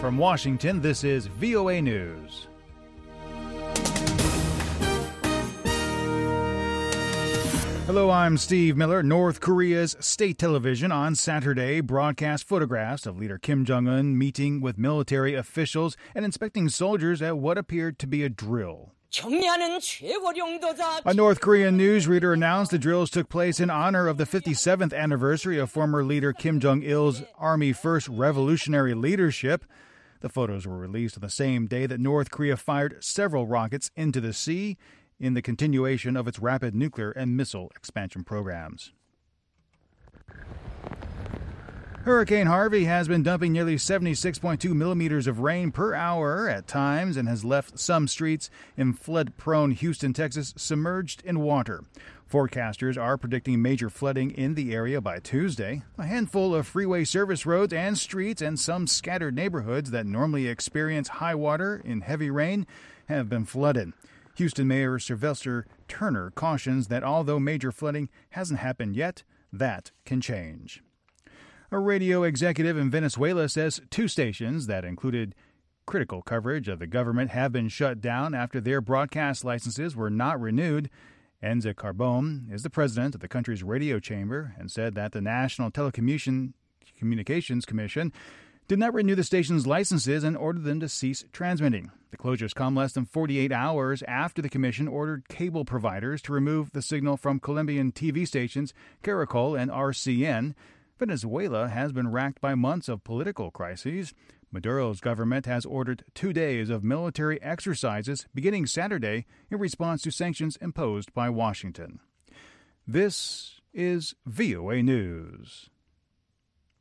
From Washington, this is VOA News. Hello, I'm Steve Miller. North Korea's state television on Saturday broadcast photographs of leader Kim Jong-un meeting with military officials and inspecting soldiers at what appeared to be a drill. A North Korean newsreader announced the drills took place in honor of the 57th anniversary of former leader Kim Jong-il's Army First Revolutionary Leadership. The photos were released on the same day that North Korea fired several rockets into the sea in the continuation of its rapid nuclear and missile expansion programs. Hurricane Harvey has been dumping nearly 76.2 millimeters of rain per hour at times and has left some streets in flood-prone Houston, Texas, submerged in water. Forecasters are predicting major flooding in the area by Tuesday. A handful of freeway service roads and streets and some scattered neighborhoods that normally experience high water in heavy rain have been flooded. Houston Mayor Sylvester Turner cautions that although major flooding hasn't happened yet, that can change. A radio executive in Venezuela says two stations that included critical coverage of the government have been shut down after their broadcast licenses were not renewed. Enza Carbone is the president of the country's radio chamber and said that the National Telecommunications Commission did not renew the station's licenses and ordered them to cease transmitting. The closures come less than 48 hours after the commission ordered cable providers to remove the signal from Colombian TV stations Caracol and RCN. Venezuela has been racked by months of political crises. Maduro's government has ordered 2 days of military exercises beginning Saturday in response to sanctions imposed by Washington. This is VOA News.